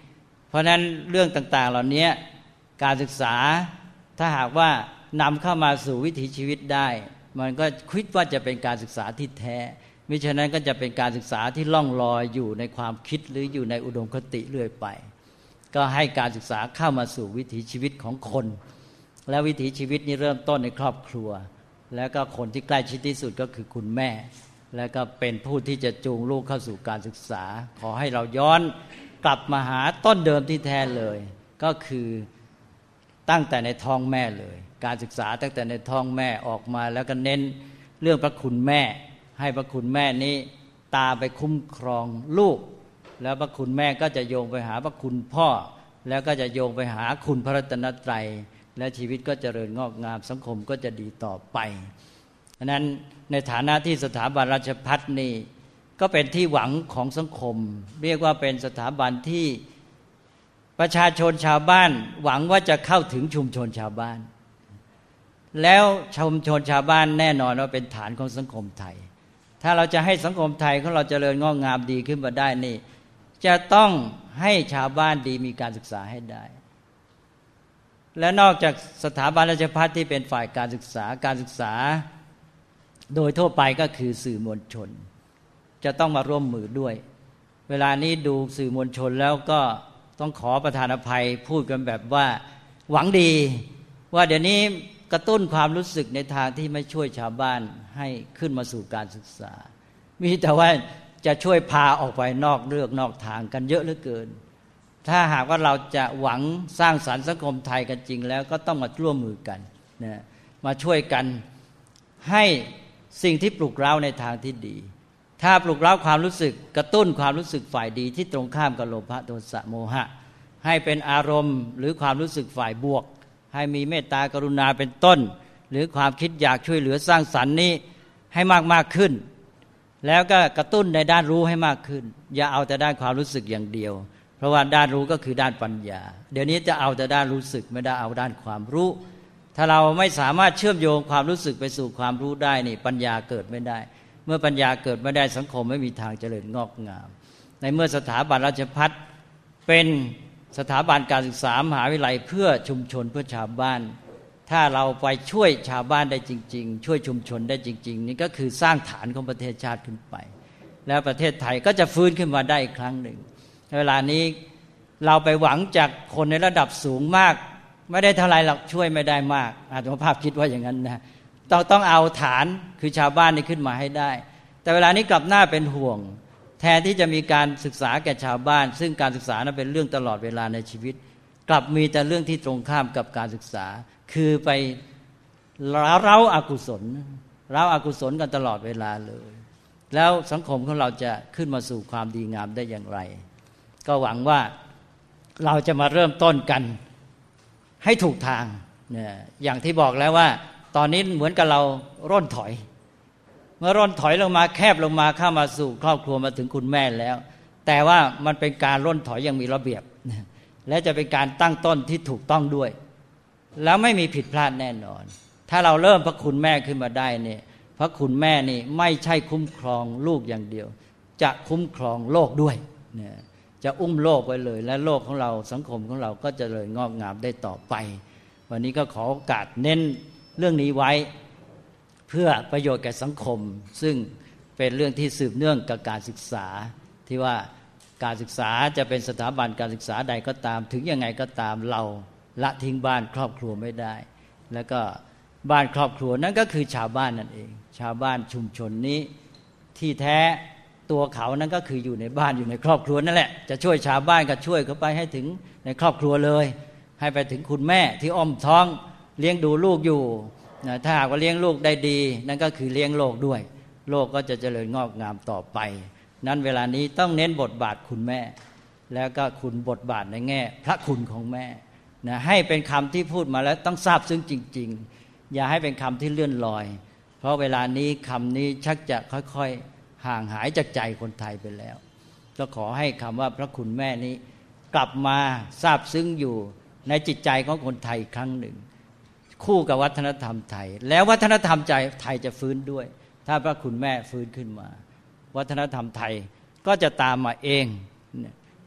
S2: เพราะฉะนั้นเรื่องต่างๆเหล่านี้การศึกษาถ้าหากว่านำเข้ามาสู่วิถีชีวิตได้มันก็คิดว่าจะเป็นการศึกษาที่แท้มิฉะนั้นก็จะเป็นการศึกษาที่ล่องลอยอยู่ในความคิดหรืออยู่ในอุดมคติเรื่อยไปก็ให้การศึกษาเข้ามาสู่วิถีชีวิตของคนและวิถีชีวิตนี้เริ่มต้นในครอบครัวแล้วก็คนที่ใกล้ชิดที่สุดก็คือคุณแม่แล้วก็เป็นผู้ที่จะจูงลูกเข้าสู่การศึกษาขอให้เราย้อนกลับมาหาต้นเดิมที่แท้เลยก็คือตั้งแต่ในท้องแม่เลยการศึกษาตั้งแต่ในท้องแม่ออกมาแล้วก็เน้นเรื่องพระคุณแม่ให้พระคุณแม่นี้ตามไปคุ้มครองลูกแล้วพระคุณแม่ก็จะโยงไปหาพระคุณพ่อแล้วก็จะโยงไปหาคุณพระรัตนตรัยและชีวิตก็เจริญงอกงามสังคมก็จะดีต่อไปฉะนั้นในฐานะที่สถาบันราชภัฏนี่ก็เป็นที่หวังของสังคมเรียกว่าเป็นสถาบันที่ประชาชนชาวบ้านหวังว่าจะเข้าถึงชุมชนชาวบ้านแล้วชุมชนชาวบ้านแน่นอนว่าเป็นฐานของสังคมไทยถ้าเราจะให้สังคมไทยของเราเจริญงอกงามดีขึ้นมาได้นี่จะต้องให้ชาวบ้านดีมีการศึกษาให้ได้และนอกจากสถาบันราชภัฏที่เป็นฝ่ายการศึกษาโดยทั่วไปก็คือสื่อมวลชนจะต้องมาร่วมมือด้วยเวลานี้ดูสื่อมวลชนแล้วก็ต้องขอประธานอภัยพูดกันแบบว่าหวังดีว่าเดี๋ยวนี้กระตุ้นความรู้สึกในทางที่ไม่ช่วยชาวบ้านให้ขึ้นมาสู่การศึกษามีแต่ว่าจะช่วยพาออกไปนอกเรื่องนอกทางกันเยอะเหลือเกินถ้าหากว่าเราจะหวังสร้างสรรค์สังคมไทยกันจริงแล้วก็ต้องมาร่วมมือกันนะมาช่วยกันให้สิ่งที่ปลุกเร้าในทางที่ดีถ้าปลุกเร้าความรู้สึกกระตุ้นความรู้สึกฝ่ายดีที่ตรงข้ามกับโลภะโทสะโมหะให้เป็นอารมณ์หรือความรู้สึกฝ่ายบวกให้มีเมตตากรุณาเป็นต้นหรือความคิดอยากช่วยเหลือสร้างสรรค์นี้ให้มากขึ้นแล้วก็กระตุ้นในด้านรู้ให้มากขึ้นอย่าเอาแต่ด้านความรู้สึกอย่างเดียวเพราะว่าด้านรู้ก็คือด้านปัญญาเดี๋ยวนี้จะเอาแต่ด้านรู้สึกไม่ได้เอาด้านความรู้ถ้าเราไม่สามารถเชื่อมโยงความรู้สึกไปสู่ความรู้ได้นี่ปัญญาเกิดไม่ได้เมื่อปัญญาเกิดไม่ได้สังคมไม่มีทางเจริญงอกงามในเมื่อสถาบันราชภัฏเป็นสถาบันการศึกษามหาวิทยาลัยเพื่อชุมชนเพื่อชาวบ้านถ้าเราไปช่วยชาวบ้านได้จริงๆช่วยชุมชนได้จริงๆนี่ก็คือสร้างฐานของประเทศชาติขึ้นไปแล้วประเทศไทยก็จะฟื้นขึ้นมาได้อีกครั้งหนึ่งเวลานี้เราไปหวังจากคนในระดับสูงมากไม่ได้เท่าไรหรอกช่วยไม่ได้มากอาตมาภาพคิดว่าอย่างนั้นนะต้องเอาฐานคือชาวบ้านนี่ขึ้นมาให้ได้แต่เวลานี้กลับหน้าเป็นห่วงแทนที่จะมีการศึกษาแก่ชาวบ้านซึ่งการศึกษานั้นเป็นเรื่องตลอดเวลาในชีวิตกลับมีแต่เรื่องที่ตรงข้ามกับการศึกษาคือไปเร้าอกุศลกันตลอดเวลาเลยแล้วสังคมของเราจะขึ้นมาสู่ความดีงามได้อย่างไรก็หวังว่าเราจะมาเริ่มต้นกันให้ถูกทางเนี่ยอย่างที่บอกแล้วว่าตอนนี้เหมือนกับเราร่นถอยเมื่อร่นถอยลงมาแคบลงมาเข้ามาสู่ครอบครัวมาถึงคุณแม่แล้วแต่ว่ามันเป็นการร่นถอยอย่างมีระเบียบและจะเป็นการตั้งต้นที่ถูกต้องด้วยแล้วไม่มีผิดพลาดแน่นอนถ้าเราเริ่มพระคุณแม่ขึ้นมาได้เนี่ยพระคุณแม่นี่ไม่ใช่คุ้มครองลูกอย่างเดียวจะคุ้มครองโลกด้วยเนี่ยจะอุ้มโลกไว้เลยและโลกของเราสังคมของเราก็จะเลยงอกงามได้ต่อไปวันนี้ก็ขอโอกาสเน้นเรื่องนี้ไว้เพื่อประโยชน์แก่สังคมซึ่งเป็นเรื่องที่สืบเนื่องกับการศึกษาที่ว่าการศึกษาจะเป็นสถาบันการศึกษาใดก็ตามถึงยังไงก็ตามเราละทิ้งบ้านครอบครัวไม่ได้แล้วก็บ้านครอบครัวนั่นก็คือชาวบ้านนั่นเองชาวบ้านชุมชนนี้ที่แท้ตัวเขานั้นก็คืออยู่ในบ้านอยู่ในครอบครัวนั่นแหละจะช่วยชาวบ้านก็ช่วยเขาไปให้ถึงในครอบครัวเลยให้ไปถึงคุณแม่ที่อ้อมท้องเลี้ยงดูลูกอยู่ถ้าหากว่าเลี้ยงลูกได้ดีนั่นก็คือเลี้ยงโลกด้วยโลกก็จะเจริญงอกงามต่อไปนั้นเวลานี้ต้องเน้นบทบาทคุณแม่แล้วก็คุณบทบาทในแง่พระคุณของแม่นะให้เป็นคำที่พูดมาแล้วต้องทราบซึ้งจริงๆอย่าให้เป็นคำที่เลื่อนลอยเพราะเวลานี้คำนี้ชักจะค่อยๆห่างหายจากใจคนไทยไปแล้วก็ขอให้คำว่าพระคุณแม่นี้กลับมาทราบซึ้งอยู่ในจิตใจของคนไทยอีกครั้งหนึ่งคู่กับวัฒนธรรมไทยแล้ววัฒนธรรมใจไทยจะฟื้นด้วยถ้าพระคุณแม่ฟื้นขึ้นมาวัฒนธรรมไทยก็จะตามมาเอง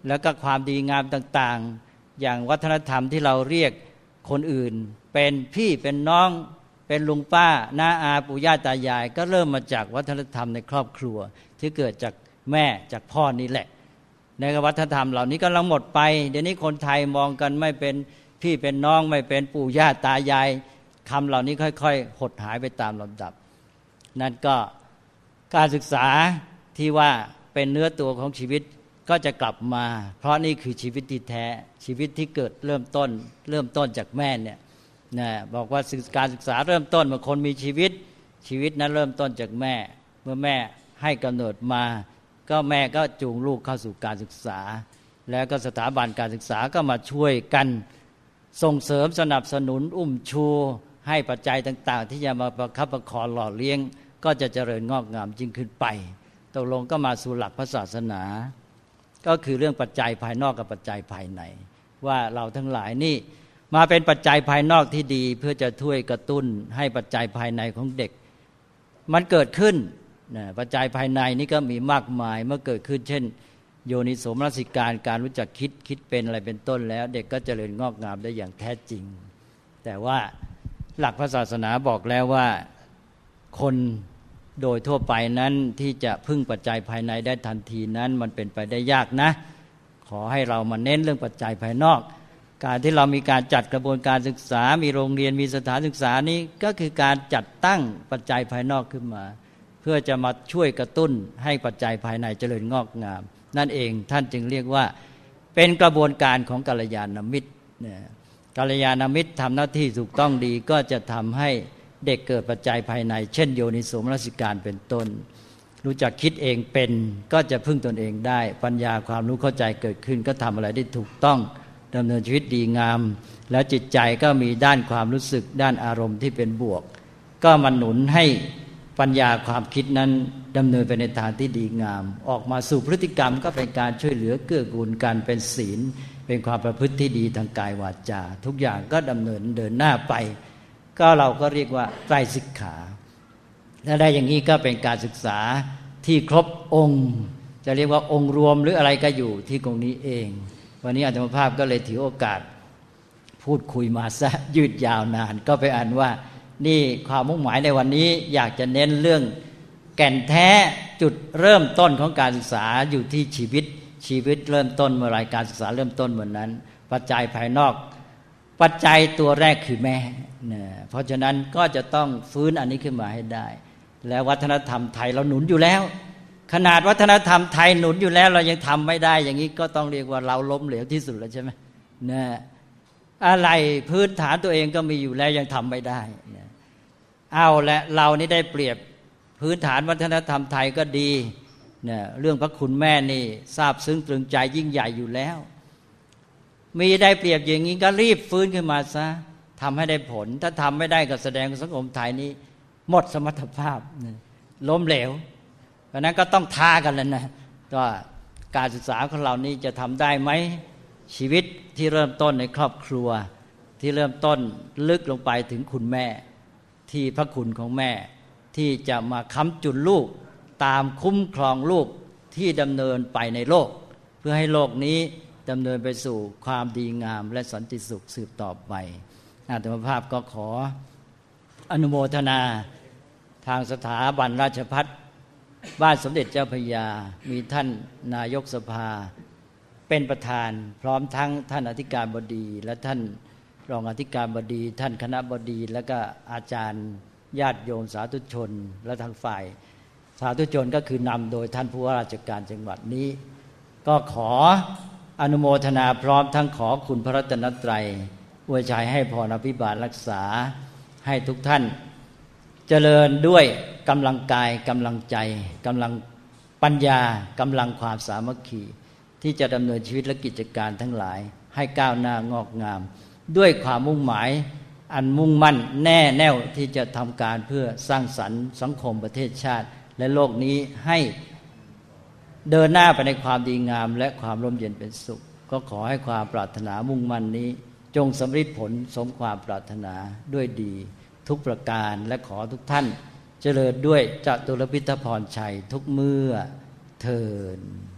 S2: แล้วก็ความดีงามต่างๆอย่างวัฒนธรรมที่เราเรียกคนอื่นเป็นพี่เป็นน้องเป็นลุงป้าน้าอาปู่ย่าตายายก็เริ่มมาจากวัฒนธรรมในครอบครัวที่เกิดจากแม่จากพ่อนี่แหละในวัฒนธรรมเหล่านี้ก็ลังหมดไปเดี๋ยวนี้คนไทยมองกันไม่เป็นพี่เป็นน้องไม่เป็นปู่ย่าตายายคำเหล่านี้ค่อยๆหดหายไปตามลำดับนั่นก็การศึกษาที่ว่าเป็นเนื้อตัวของชีวิตก็จะกลับมาเพราะนี่คือชีวิตที่แท้ชีวิตที่เกิดเริ่มต้นจากแม่เนี่ยนะบอกว่าการศึกษาเริ่มต้นเมื่อคนมีชีวิตนั้นเริ่มต้นจากแม่เมื่อแม่ให้กำเนิดมาก็แม่ก็จูงลูกเข้าสู่การศึกษาแล้วก็สถาบันการศึกษาก็มาช่วยกันส่งเสริมสนับสนุนอุ้มชูให้ปัจจัยต่างๆที่จะมาประคับประคองหล่อเลี้ยงก็จะเจริญงอกงามยิ่งขึ้นไปตกลงก็มาสู่หลักพระศาสนาก็คือเรื่องปัจจัยภายนอกกับปัจจัยภายในว่าเราทั้งหลายนี่มาเป็นปัจจัยภายนอกที่ดีเพื่อจะช่วยกระตุ้นให้ปัจจัยภายในของเด็กมันเกิดขึ้นปัจจัยภายในนี่ก็มีมากมายเมื่อเกิดขึ้นเช่นโยนิโสมนสิการรู้จักคิดเป็นอะไรเป็นต้นแล้วเด็กก็เจริญงอกงามได้อย่างแท้จริงแต่ว่าหลักพระศาสนาบอกแล้วว่าคนโดยทั่วไปนั้นที่จะพึ่งปัจจัยภายในได้ทันทีนั้นมันเป็นไปได้ยากนะขอให้เรามาเน้นเรื่องปัจจัยภายนอกการที่เรามีการจัดกระบวนการศึกษามีโรงเรียนมีสถานศึกษานี้ก็คือการจัดตั้งปัจจัยภายนอกขึ้นมาเพื่อจะมาช่วยกระตุ้นให้ปัจจัยภายในเจริญงอกงามนั่นเองท่านจึงเรียกว่าเป็นกระบวนการของกัลยาณมิตรกัลยาณมิตรทำหน้าที่ถูกต้องดีก็จะทำให้เด็กเกิดปัจจัยภายในเช่นโยนิโสมนสิการเป็นต้นรู้จักคิดเองเป็นก็จะพึ่งตนเองได้ปัญญาความรู้เข้าใจเกิดขึ้นก็ทำอะไรได้ถูกต้องดำเนินชีวิตดีงามแล้วจิตใจก็มีด้านความรู้สึกด้านอารมณ์ที่เป็นบวกก็มาหนุนให้ปัญญาความคิดนั้นดำเนินไปในทางที่ดีงามออกมาสู่พฤติกรรมก็เป็นการช่วยเหลือเกื้อกูลกันเป็นศีลเป็นความประพฤติที่ดีทางกายวาจาทุกอย่างก็ดำเนินเดินหน้าไปก็เราก็เรียกว่าไตรสิกขาถ้าได้อย่างนี้ก็เป็นการศึกษาที่ครบองค์จะเรียกว่าองค์รวมหรืออะไรก็อยู่ที่ตรงนี้เองวันนี้อาตมาภาพก็เลยถือโอกาสพูดคุยมาซะยืดยาวนานก็ไปอ่านว่านี่ความมุ่งหมายในวันนี้อยากจะเน้นเรื่องแก่นแท้จุดเริ่มต้นของการศึกษาอยู่ที่ชีวิตเริ่มต้นเมื่อไรการศึกษาเริ่มต้นเหมือนนั้นปัจจัยภายนอกปัจจัยตัวแรกคือแม่เพราะฉะนั้นก็จะต้องฟื้นอันนี้ขึ้นมาให้ได้และวัฒนธรรมไทยเราหนุนอยู่แล้วขนาดวัฒนธรรมไทยหนุนอยู่แล้วเรายังทำไม่ได้อย่างนี้ก็ต้องเรียกว่าเราล้มเหลวที่สุดแล้วใช่ไหมอะไรพื้นฐานตัวเองก็มีอยู่แล้วยังทำไม่ได้เอาและเรานี่ได้เปรียบพื้นฐานวัฒนธรรมไทยก็ดีเรื่องพระคุณแม่นี่ซาบซึ้งตรึงใจยิ่งใหญ่อยู่แล้วมีได้เปรียบอย่างนี้ก็รีบฟื้นขึ้นมาซะทำให้ได้ผลถ้าทำไม่ได้ก็แสดงสังคมไทยนี้หมดสมรรถภาพล้มเหลวเพราะนั้นก็ต้องท้ากันแล้วนะว่าการศึกษาของเรานี้จะทำได้ไหมชีวิตที่เริ่มต้นในครอบครัวที่เริ่มต้นลึกลงไปถึงคุณแม่ที่พระคุณของแม่ที่จะมาค้ำจุนลูกตามคุ้มครองลูกที่ดำเนินไปในโลกเพื่อให้โลกนี้ดำเนินไปสู่ความดีงามและสันติสุขสืบต่อไปอาตมาภาพก็ขออนุโมทนาทางสถาบันราชภัฏบ้านสมเด็จเจ้าพระยามีท่านนายกสภาเป็นประธานพร้อมทั้งท่านอธิการบดีและท่านรองอธิการบดีท่านคณบดีและก็อาจารย์ญาติโยมสาธุชนและทางฝ่ายสาธุชนก็คือนำโดยท่านผู้ว่าราชการจังหวัดนี้ก็ขออนุโมทนาพร้อมทั้งขอคุณพระรัตนตรัยอวยชัยให้พรอภิบาลรักษาให้ทุกท่านเจริญด้วยกำลังกายกำลังใจกำลังปัญญากำลังความสามัคคีที่จะดำเนินชีวิตและกิจการทั้งหลายให้ก้าวหน้างอกงามด้วยความมุ่งหมายอันมุ่งมั่นแน่แน่วที่จะทำการเพื่อสร้างสรรค์สังคมประเทศชาติและโลกนี้ให้เดินหน้าไปในความดีงามและความร่มเย็นเป็นสุขก็ขอให้ความปรารถนามุ่งมั่นนี้จงสำเร็จผลสมความปรารถนาด้วยดีทุกประการและขอทุกท่านเจริญด้วยจตุรพิทพรชัยทุกเมื่อเทอญ